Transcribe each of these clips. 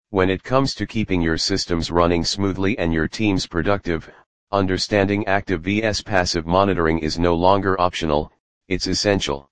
When it comes to keeping your systems running smoothly and your teams productive, understanding active vs passive monitoring is no longer optional, it's essential.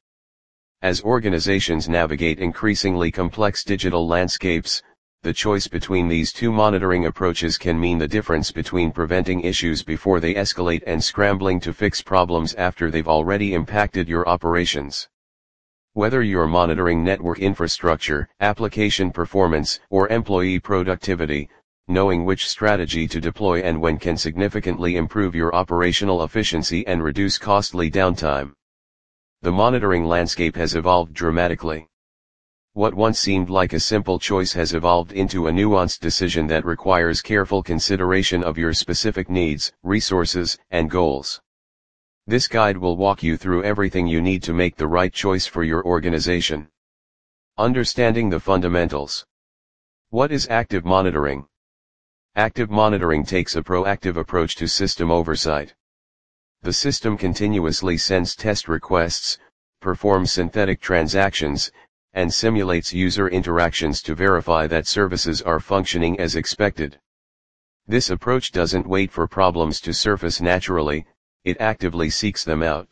As organizations navigate increasingly complex digital landscapes, the choice between these two monitoring approaches can mean the difference between preventing issues before they escalate and scrambling to fix problems after they've already impacted your operations. Whether you're monitoring network infrastructure, application performance, or employee productivity, knowing which strategy to deploy and when can significantly improve your operational efficiency and reduce costly downtime. The monitoring landscape has evolved dramatically. What once seemed like a simple choice has evolved into a nuanced decision that requires careful consideration of your specific needs, resources, and goals. This guide will walk you through everything you need to make the right choice for your organization. Understanding the fundamentals. What is active monitoring? Active monitoring takes a proactive approach to system oversight. The system continuously sends test requests, performs synthetic transactions, and simulates user interactions to verify that services are functioning as expected. This approach doesn't wait for problems to surface naturally, it actively seeks them out.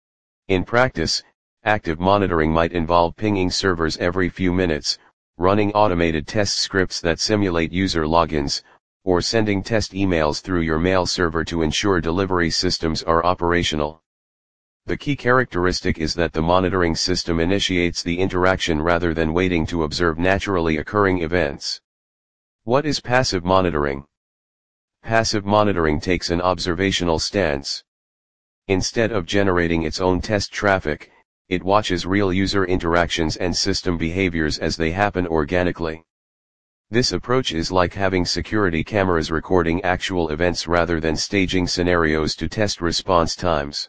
In practice, active monitoring might involve pinging servers every few minutes, running automated test scripts that simulate user logins, or sending test emails through your mail server to ensure delivery systems are operational. The key characteristic is that the monitoring system initiates the interaction rather than waiting to observe naturally occurring events. What is passive monitoring? Passive monitoring takes an observational stance. Instead of generating its own test traffic, it watches real user interactions and system behaviors as they happen organically. This approach is like having security cameras recording actual events rather than staging scenarios to test response times.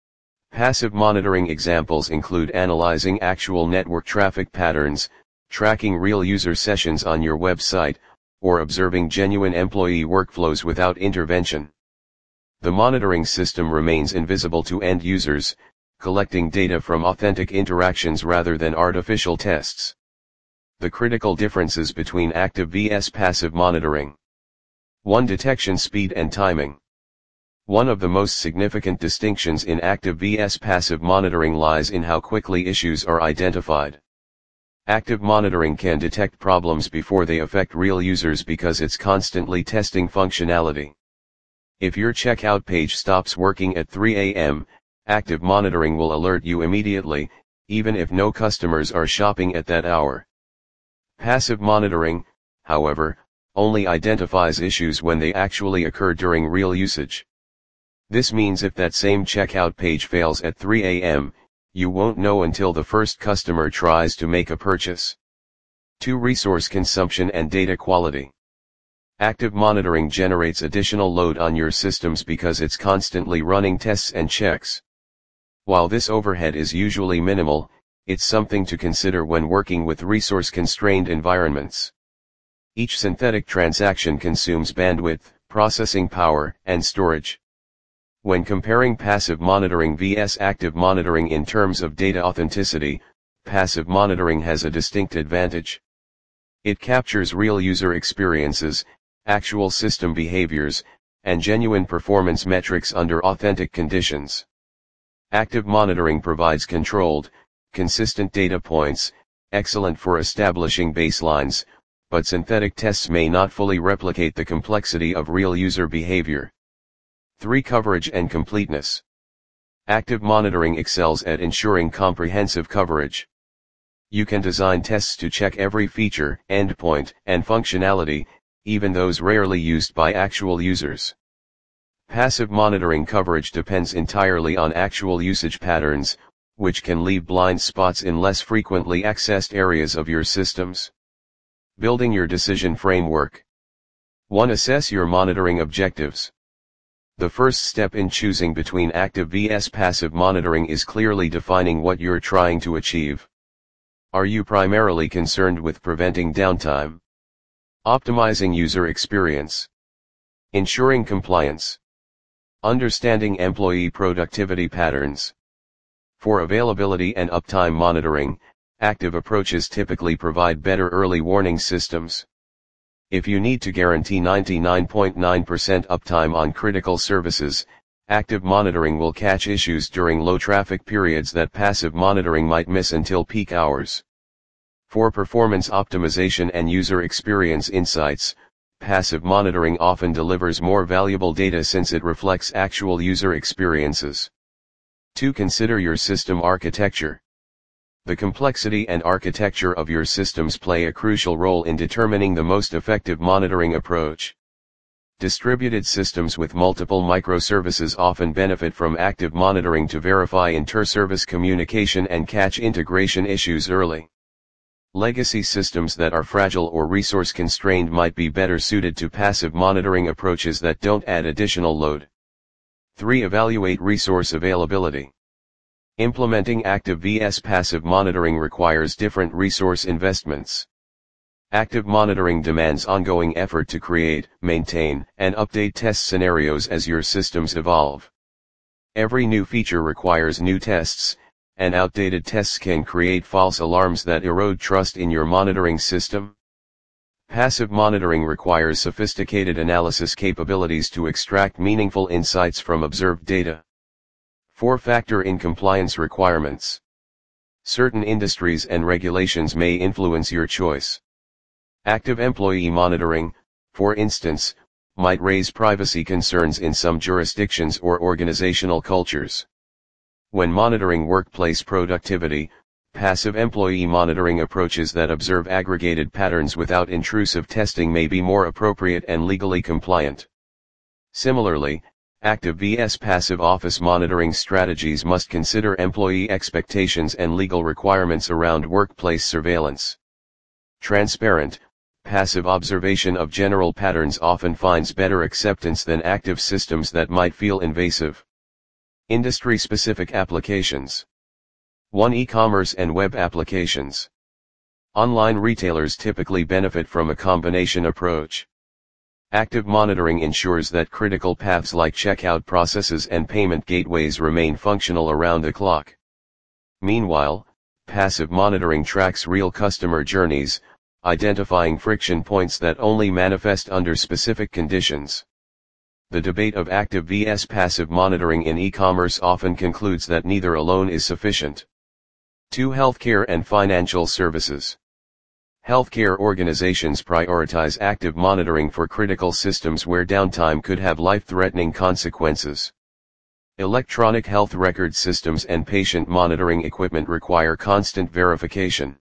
Passive monitoring examples include analyzing actual network traffic patterns, tracking real user sessions on your website, or observing genuine employee workflows without intervention. The monitoring system remains invisible to end users, collecting data from authentic interactions rather than artificial tests. The critical differences between active vs passive monitoring. 1. Detection speed and timing. One of the most significant distinctions in active vs passive monitoring lies in how quickly issues are identified. Active monitoring can detect problems before they affect real users because it's constantly testing functionality. If your checkout page stops working at 3 a.m., active monitoring will alert you immediately, even if no customers are shopping at that hour. Passive monitoring, however, only identifies issues when they actually occur during real usage. This means if that same checkout page fails at 3 a.m., you won't know until the first customer tries to make a purchase. 2. Resource consumption and data quality. Active monitoring generates additional load on your systems because it's constantly running tests and checks. While this overhead is usually minimal, it's something to consider when working with resource-constrained environments. Each synthetic transaction consumes bandwidth, processing power, and storage. When comparing passive monitoring vs active monitoring in terms of data authenticity, passive monitoring has a distinct advantage. It captures real user experiences, actual system behaviors, and genuine performance metrics under authentic conditions. Active monitoring provides controlled, consistent data points, excellent for establishing baselines, but synthetic tests may not fully replicate the complexity of real user behavior. 3. Coverage and completeness. Active monitoring excels at ensuring comprehensive coverage. You can design tests to check every feature, endpoint, and functionality, even those rarely used by actual users. Passive monitoring coverage depends entirely on actual usage patterns, which can leave blind spots in less frequently accessed areas of your systems. Building your decision framework. 1. Assess your monitoring objectives. The first step in choosing between active vs passive monitoring is clearly defining what you're trying to achieve. Are you primarily concerned with preventing downtime, optimizing user experience, ensuring compliance, understanding employee productivity patterns? For availability and uptime monitoring, active approaches typically provide better early warning systems. If you need to guarantee 99.9% uptime on critical services, active monitoring will catch issues during low traffic periods that passive monitoring might miss until peak hours. For performance optimization and user experience insights, passive monitoring often delivers more valuable data since it reflects actual user experiences. 2. Consider your system architecture. The complexity and architecture of your systems play a crucial role in determining the most effective monitoring approach. Distributed systems with multiple microservices often benefit from active monitoring to verify inter-service communication and catch integration issues early. Legacy systems that are fragile or resource-constrained might be better suited to passive monitoring approaches that don't add additional load. 3. Evaluate resource availability. Implementing active vs passive monitoring requires different resource investments. Active monitoring demands ongoing effort to create, maintain, and update test scenarios as your systems evolve. Every new feature requires new tests, and outdated tests can create false alarms that erode trust in your monitoring system. Passive monitoring requires sophisticated analysis capabilities to extract meaningful insights from observed data. 4. Factor in compliance requirements. Certain industries and regulations may influence your choice. Active employee monitoring, for instance, might raise privacy concerns in some jurisdictions or organizational cultures. When monitoring workplace productivity, passive employee monitoring approaches that observe aggregated patterns without intrusive testing may be more appropriate and legally compliant. Similarly, active vs passive office monitoring strategies must consider employee expectations and legal requirements around workplace surveillance. Transparent, passive observation of general patterns often finds better acceptance than active systems that might feel invasive. Industry-specific applications. 1. E-commerce and web applications. Online retailers typically benefit from a combination approach. Active monitoring ensures that critical paths like checkout processes and payment gateways remain functional around the clock. Meanwhile, passive monitoring tracks real customer journeys, identifying friction points that only manifest under specific conditions. The debate of active vs passive monitoring in e-commerce often concludes that neither alone is sufficient. 2. Healthcare and financial services. Healthcare organizations prioritize active monitoring for critical systems where downtime could have life-threatening consequences. Electronic health record systems and patient monitoring equipment require constant verification.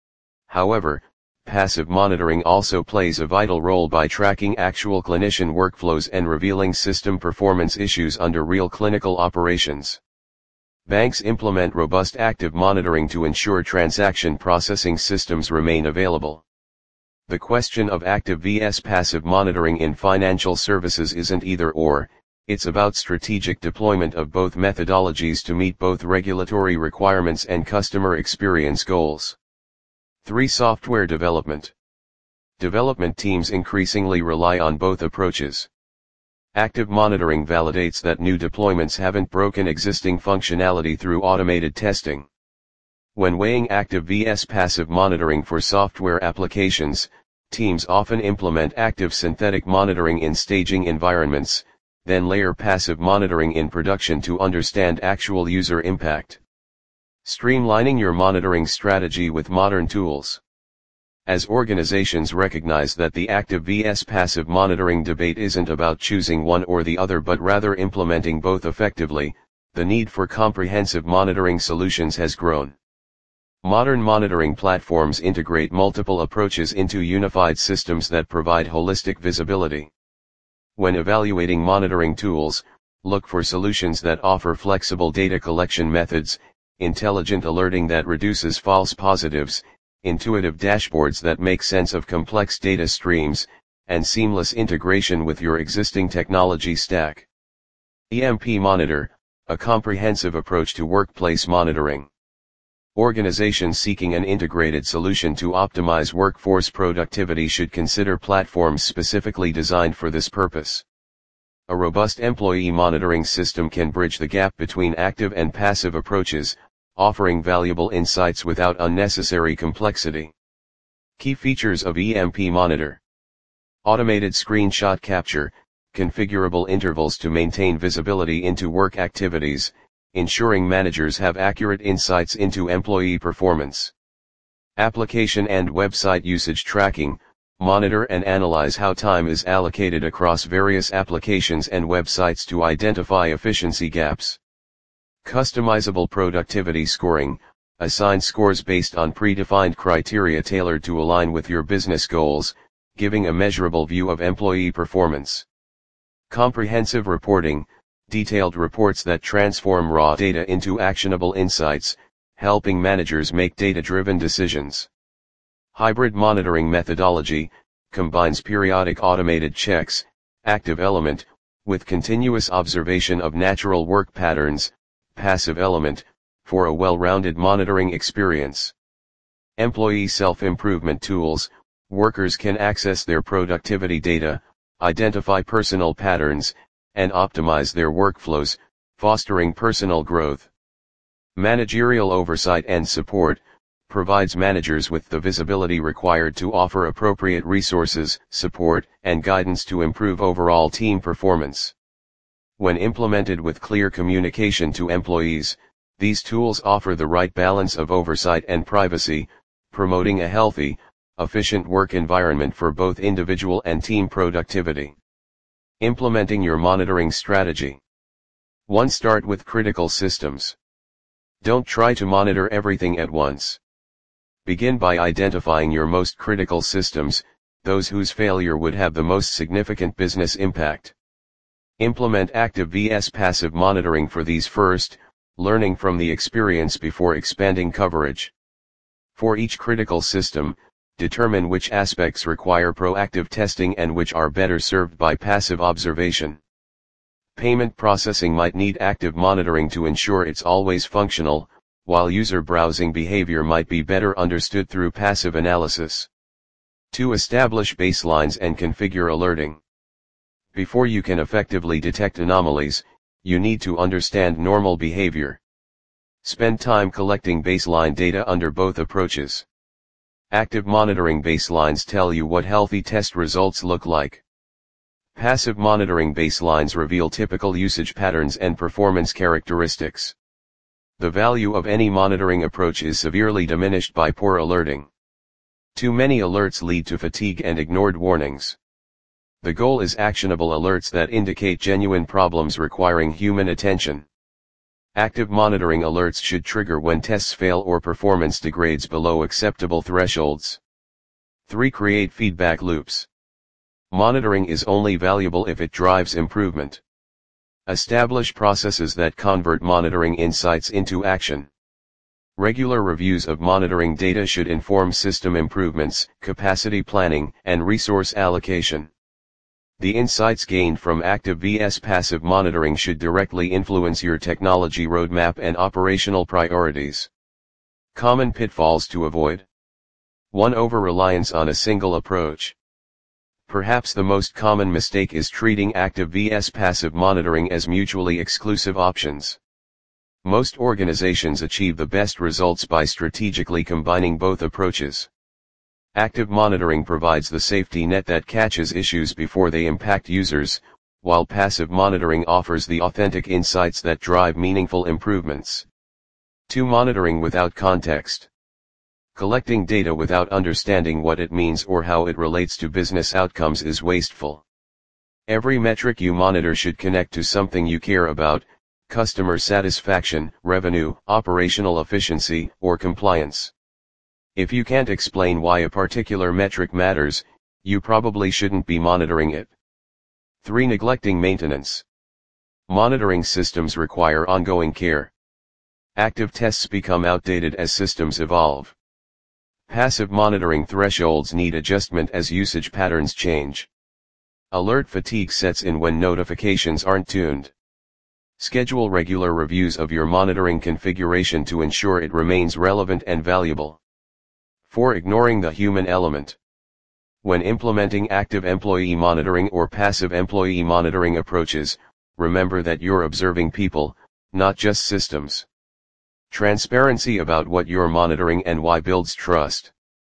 However, passive monitoring also plays a vital role by tracking actual clinician workflows and revealing system performance issues under real clinical operations. Banks implement robust active monitoring to ensure transaction processing systems remain available. The question of active vs passive monitoring in financial services isn't either-or, it's about strategic deployment of both methodologies to meet both regulatory requirements and customer experience goals. 3. Software development. Development teams increasingly rely on both approaches. Active monitoring validates that new deployments haven't broken existing functionality through automated testing. When weighing active vs passive monitoring for software applications, teams often implement active synthetic monitoring in staging environments, then layer passive monitoring in production to understand actual user impact. Streamlining your monitoring strategy with modern tools. As organizations recognize that the active vs passive monitoring debate isn't about choosing one or the other but rather implementing both effectively, the need for comprehensive monitoring solutions has grown. Modern monitoring platforms integrate multiple approaches into unified systems that provide holistic visibility. When evaluating monitoring tools, look for solutions that offer flexible data collection methods, intelligent alerting that reduces false positives, intuitive dashboards that make sense of complex data streams, and seamless integration with your existing technology stack. EMP Monitor, a comprehensive approach to workplace monitoring. Organizations seeking an integrated solution to optimize workforce productivity should consider platforms specifically designed for this purpose. A robust employee monitoring system can bridge the gap between active and passive approaches, offering valuable insights without unnecessary complexity. Key features of EMP Monitor. Automated screenshot capture, configurable intervals to maintain visibility into work activities, ensuring managers have accurate insights into employee performance. Application and website usage tracking, monitor and analyze how time is allocated across various applications and websites to identify efficiency gaps. Customizable productivity scoring, assign scores based on predefined criteria tailored to align with your business goals, giving a measurable view of employee performance. Comprehensive reporting, detailed reports that transform raw data into actionable insights, helping managers make data-driven decisions. Hybrid monitoring methodology, combines periodic automated checks, active element, with continuous observation of natural work patterns, passive element, for a well-rounded monitoring experience. Employee self-improvement tools, workers can access their productivity data, identify personal patterns, and optimize their workflows, fostering personal growth. Managerial oversight and support, provides managers with the visibility required to offer appropriate resources, support, and guidance to improve overall team performance. When implemented with clear communication to employees, these tools offer the right balance of oversight and privacy, promoting a healthy, efficient work environment for both individual and team productivity. Implementing your monitoring strategy. 1. Start with critical systems. Don't try to monitor everything at once. Begin by identifying your most critical systems, those whose failure would have the most significant business impact. Implement active vs passive monitoring for these first, learning from the experience before expanding coverage. For each critical system, determine which aspects require proactive testing and which are better served by passive observation. Payment processing might need active monitoring to ensure it's always functional, while user browsing behavior might be better understood through passive analysis. 2. Establish baselines and configure alerting. Before you can effectively detect anomalies, you need to understand normal behavior. Spend time collecting baseline data under both approaches. Active monitoring baselines tell you what healthy test results look like. Passive monitoring baselines reveal typical usage patterns and performance characteristics. The value of any monitoring approach is severely diminished by poor alerting. Too many alerts lead to fatigue and ignored warnings. The goal is actionable alerts that indicate genuine problems requiring human attention. Active monitoring alerts should trigger when tests fail or performance degrades below acceptable thresholds. 3. Create feedback loops. Monitoring is only valuable if it drives improvement. Establish processes that convert monitoring insights into action. Regular reviews of monitoring data should inform system improvements, capacity planning, and resource allocation. The insights gained from active vs passive monitoring should directly influence your technology roadmap and operational priorities. Common pitfalls to avoid. 1. Over-reliance on a single approach. Perhaps the most common mistake is treating active vs passive monitoring as mutually exclusive options. Most organizations achieve the best results by strategically combining both approaches. Active monitoring provides the safety net that catches issues before they impact users, while passive monitoring offers the authentic insights that drive meaningful improvements. 2. Monitoring without context. Collecting data without understanding what it means or how it relates to business outcomes is wasteful. Every metric you monitor should connect to something you care about: customer satisfaction, revenue, operational efficiency, or compliance. If you can't explain why a particular metric matters, you probably shouldn't be monitoring it. 3. Neglecting maintenance. Monitoring systems require ongoing care. Active tests become outdated as systems evolve. Passive monitoring thresholds need adjustment as usage patterns change. Alert fatigue sets in when notifications aren't tuned. Schedule regular reviews of your monitoring configuration to ensure it remains relevant and valuable. 4. Ignoring the human element. When implementing active employee monitoring or passive employee monitoring approaches, remember that you're observing people, not just systems. Transparency about what you're monitoring and why builds trust.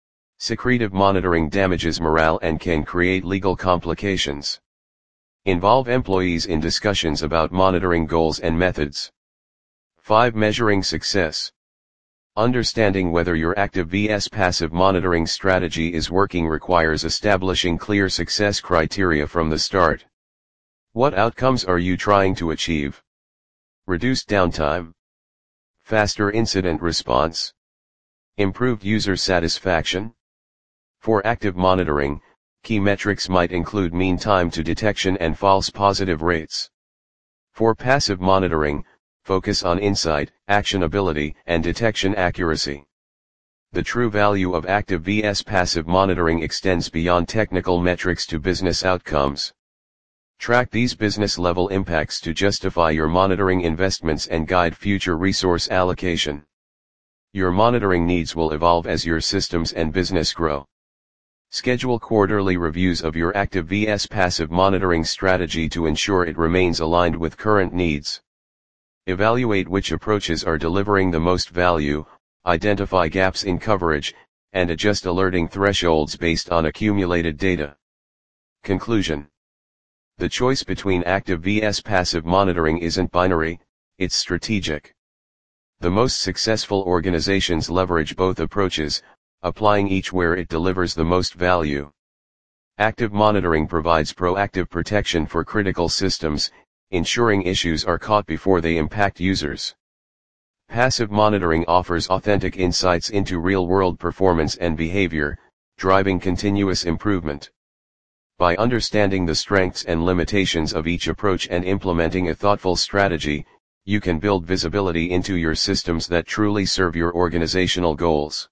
Secretive monitoring damages morale and can create legal complications. Involve employees in discussions about monitoring goals and methods. 5. Measuring success. Understanding whether your active vs passive monitoring strategy is working requires establishing clear success criteria from the start. What outcomes are you trying to achieve? Reduced downtime, faster incident response, improved user satisfaction. For active monitoring, key metrics might include mean time to detection and false positive rates. For passive monitoring, focus on insight, actionability, and detection accuracy. The true value of active vs passive monitoring extends beyond technical metrics to business outcomes. Track these business-level impacts to justify your monitoring investments and guide future resource allocation. Your monitoring needs will evolve as your systems and business grow. Schedule quarterly reviews of your active vs passive monitoring strategy to ensure it remains aligned with current needs. Evaluate which approaches are delivering the most value, identify gaps in coverage, and adjust alerting thresholds based on accumulated data. Conclusion. The choice between active vs passive monitoring isn't binary, it's strategic. The most successful organizations leverage both approaches, applying each where it delivers the most value. Active monitoring provides proactive protection for critical systems, ensuring issues are caught before they impact users. Passive monitoring offers authentic insights into real-world performance and behavior, driving continuous improvement. By understanding the strengths and limitations of each approach and implementing a thoughtful strategy, you can build visibility into your systems that truly serve your organizational goals.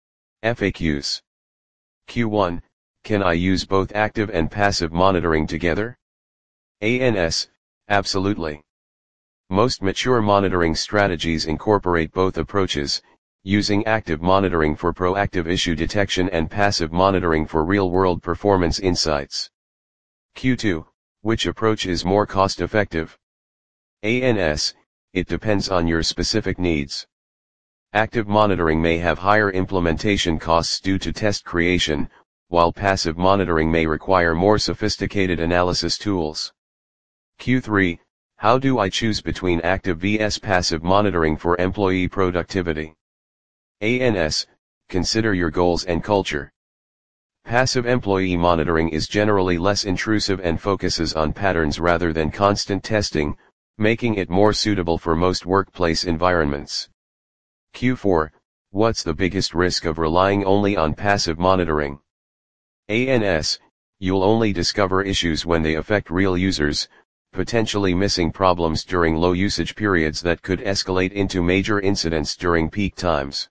FAQs. Q1, can I use both active and passive monitoring together? ANS, absolutely. Most mature monitoring strategies incorporate both approaches, using active monitoring for proactive issue detection and passive monitoring for real-world performance insights. Q2, which approach is more cost-effective? ANS, it depends on your specific needs. Active monitoring may have higher implementation costs due to test creation, while passive monitoring may require more sophisticated analysis tools. Q3, how do I choose between active vs passive monitoring for employee productivity? ANS, consider your goals and culture. Passive employee monitoring is generally less intrusive and focuses on patterns rather than constant testing, making it more suitable for most workplace environments. Q4, what's the biggest risk of relying only on passive monitoring? ANS, you'll only discover issues when they affect real users, potentially missing problems during low usage periods that could escalate into major incidents during peak times.